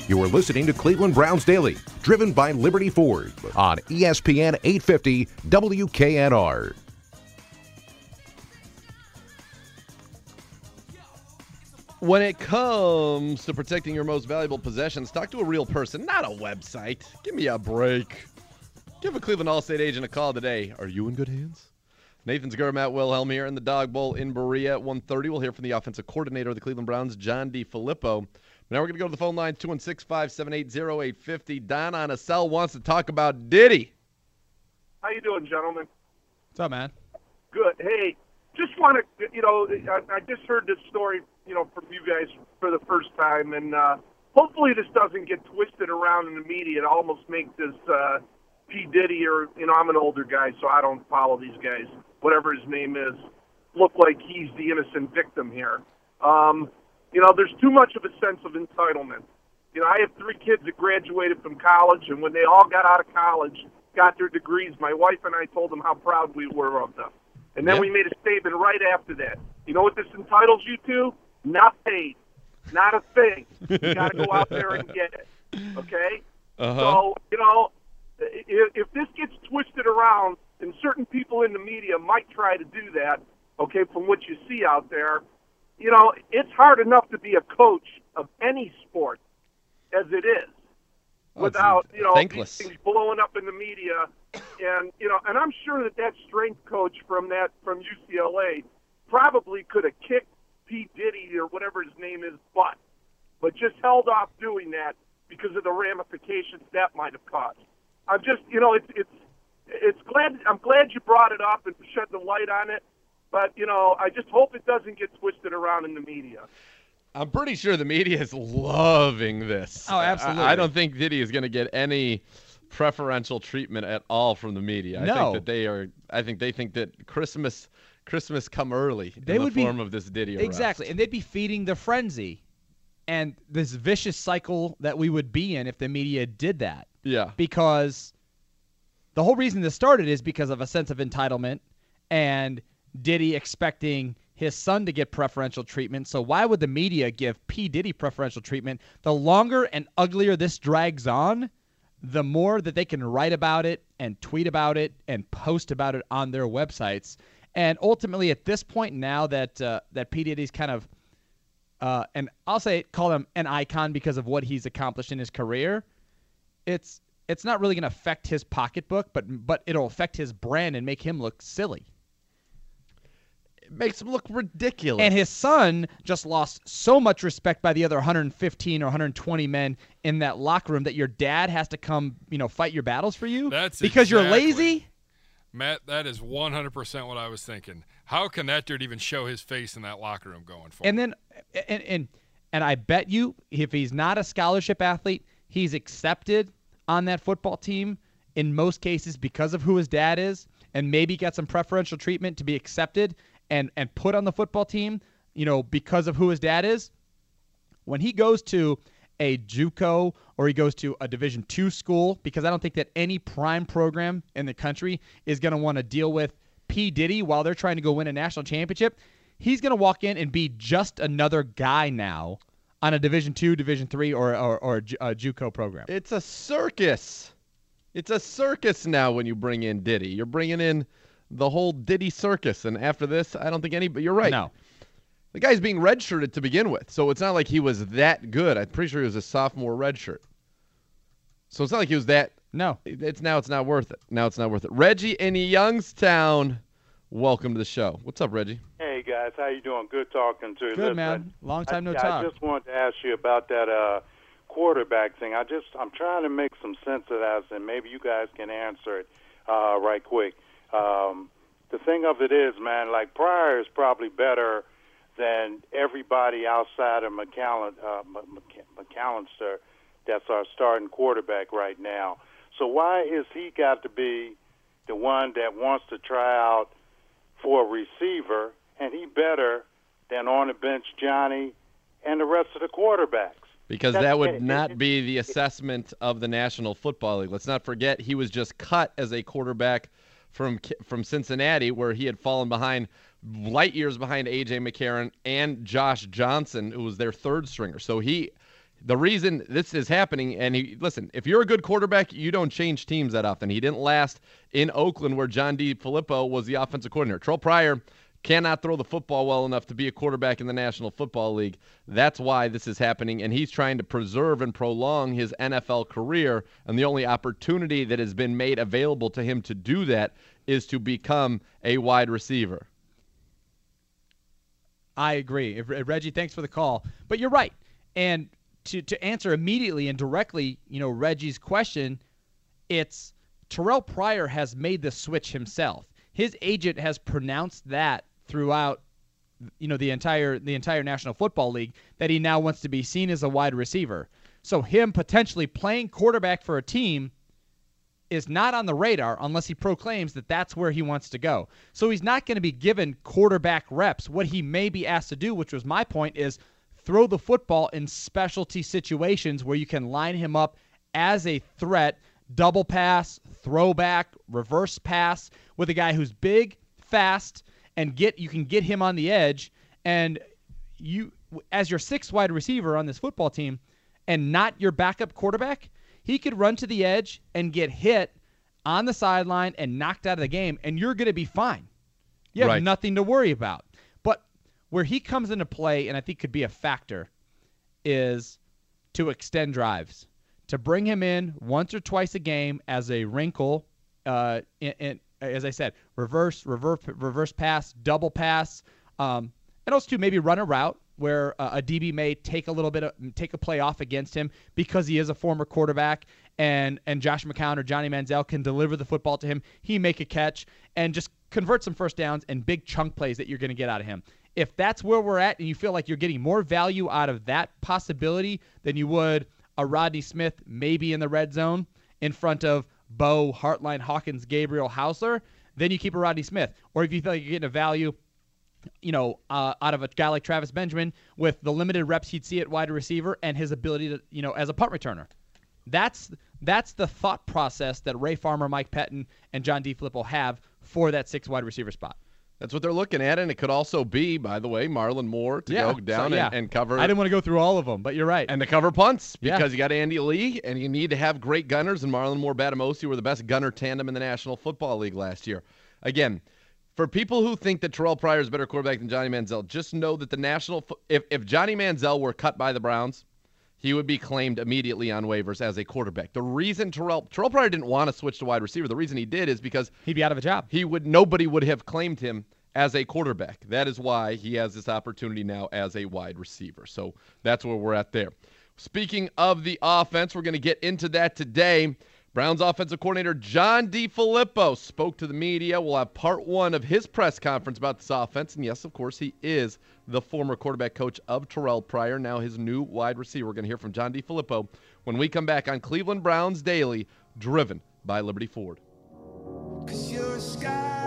You are listening to Cleveland Browns Daily, driven by Liberty Ford on ESPN 850 WKNR. When it comes to protecting your most valuable possessions, talk to a real person, not a website. Give me a break. Give a Cleveland Allstate agent a call today. Are you in good hands? Nathan Zegura, Matt Wilhelm here in the Dog Bowl in Berea at 1:30. We'll hear from the offensive coordinator of the Cleveland Browns, John DeFilippo. Now we're going to go to the phone line, 216-578-0850. Don on a cell wants to talk about Diddy. How you doing, gentlemen? What's up, man? Good. Hey, just want to, I just heard this story, from you guys for the first time, and hopefully this doesn't get twisted around in the media and almost make this P. Diddy or, I'm an older guy, so I don't follow these guys, whatever his name is, look like he's the innocent victim here. There's too much of a sense of entitlement. I have 3 kids that graduated from college, and when they all got out of college, got their degrees, my wife and I told them how proud we were of them. And then we made a statement right after that. You know what this entitles you to? Not paid. Not a thing. You got to go out there and get it. Okay? So, if this gets twisted around, and certain people in the media might try to do that, okay, from what you see out there, it's hard enough to be a coach of any sport as it is without, these things blowing up in the media. And, and I'm sure that strength coach from UCLA probably could have kicked P. Diddy or whatever his name is butt, but just held off doing that because of the ramifications that might have caused. I'm just, I'm glad you brought it up and shed the light on it. But, I just hope it doesn't get twisted around in the media. I'm pretty sure the media is loving this. Oh, absolutely. I don't think Diddy is going to get any preferential treatment at all from the media. No. I think they think that Christmas come early They in would the form of this Diddy arrest. Exactly, and they'd be feeding the frenzy and this vicious cycle that we would be in if the media did that. Yeah. Because the whole reason this started is because of a sense of entitlement and Diddy expecting his son to get preferential treatment. So why would the media give P. Diddy preferential treatment? The longer and uglier this drags on, the more that they can write about it and tweet about it and post about it on their websites. And ultimately, at this point now that P. Diddy's kind of, and I'll call him an icon because of what he's accomplished in his career, it's not really going to affect his pocketbook, but it'll affect his brand and make him look silly. It makes him look ridiculous. And his son just lost so much respect by the other 115 or 120 men in that locker room that your dad has to come, fight your battles for you because you're lazy. Matt, that is 100% what I was thinking. How can that dude even show his face in that locker room going forward? And then, and I bet you, if he's not a scholarship athlete, he's accepted on that football team in most cases because of who his dad is, and maybe get some preferential treatment to be accepted and put on the football team, because of who his dad is. When he goes to a JUCO or he goes to a Division II school, because I don't think that any prime program in the country is going to want to deal with P. Diddy while they're trying to go win a national championship. He's going to walk in and be just another guy now on a Division II, Division III, or a JUCO program. It's a circus. It's a circus now when you bring in Diddy. You're bringing in the whole Diddy circus, and after this, I don't think but you're right. No. The guy's being redshirted to begin with, so it's not like he was that good. I'm pretty sure he was a sophomore redshirt. So it's not like he was that. No. It's not worth it. Now it's not worth it. Reggie in Youngstown, welcome to the show. What's up, Reggie? Hey, guys. How you doing? Good talking to you. Good, man. Long time no talk. I just wanted to ask you about that quarterback thing. I'm trying to make some sense of that, and maybe you guys can answer it right quick. The thing of it is, man, like Pryor is probably better than everybody outside of McAllister that's our starting quarterback right now. So why is he got to be the one that wants to try out for a receiver, and he better than on the bench Johnny and the rest of the quarterbacks? Because that would not be the assessment of the National Football League. Let's not forget he was just cut as a quarterback from Cincinnati, where he had fallen behind, light years behind A.J. McCarron and Josh Johnson, who was their third stringer. So the reason this is happening, and listen, if you're a good quarterback, you don't change teams that often. He didn't last in Oakland where John DeFilippo was the offensive coordinator. Terrell Pryor cannot throw the football well enough to be a quarterback in the National Football League. That's why this is happening, and he's trying to preserve and prolong his NFL career, and the only opportunity that has been made available to him to do that is to become a wide receiver. I agree. Reggie, thanks for the call. But you're right. And to answer immediately and directly, Reggie's question, it's Terrell Pryor has made the switch himself. His agent has pronounced that throughout the entire National Football League that he now wants to be seen as a wide receiver. So him potentially playing quarterback for a team is not on the radar unless he proclaims that that's where he wants to go. So he's not going to be given quarterback reps. What he may be asked to do, which was my point, is throw the football in specialty situations where you can line him up as a threat, double pass, throwback, reverse pass with a guy who's big, fast, and you can get him on the edge. And you, as your sixth wide receiver on this football team and not your backup quarterback, he could run to the edge and get hit on the sideline and knocked out of the game, and you're going to be fine. You have nothing to worry about. But where he comes into play, and I think could be a factor, is to extend drives. To bring him in once or twice a game as a wrinkle, as I said, reverse pass, double pass, and also to maybe run a route where a DB may take a play off against him because he is a former quarterback, and Josh McCown or Johnny Manziel can deliver the football to him. He make a catch and just convert some first downs and big chunk plays that you're going to get out of him. If that's where we're at and you feel like you're getting more value out of that possibility than you would a Rodney Smith maybe in the red zone in front of Bo, Hartline, Hawkins, Gabriel, Hausler, then you keep a Rodney Smith. Or if you feel like you're getting a value out of a guy like Travis Benjamin with the limited reps he'd see at wide receiver and his ability to, as a punt returner. That's the thought process that Ray Farmer, Mike Pettin, and John DeFilippo have for that sixth wide receiver spot. That's what they're looking at, and it could also be, by the way, Marlon Moore to go down and cover. I didn't want to go through all of them, but you're right. And to cover punts, because you got Andy Lee, and you need to have great gunners, and Marlon Moore, Batamosi were the best gunner tandem in the National Football League last year. Again, for people who think that Terrell Pryor is a better quarterback than Johnny Manziel, just know that if Johnny Manziel were cut by the Browns, he would be claimed immediately on waivers as a quarterback. The reason Terrell Pryor didn't want to switch to wide receiver, the reason he did is because he'd be out of a job. Nobody would have claimed him as a quarterback. That is why he has this opportunity now as a wide receiver. So that's where we're at there. Speaking of the offense, we're going to get into that today. Browns offensive coordinator John DeFilippo spoke to the media. We'll have part one of his press conference about this offense. And yes, of course, he is the former quarterback coach of Terrell Pryor, now his new wide receiver. We're going to hear from John DeFilippo when we come back on Cleveland Browns Daily, driven by Liberty Ford. 'Cause you're a sky.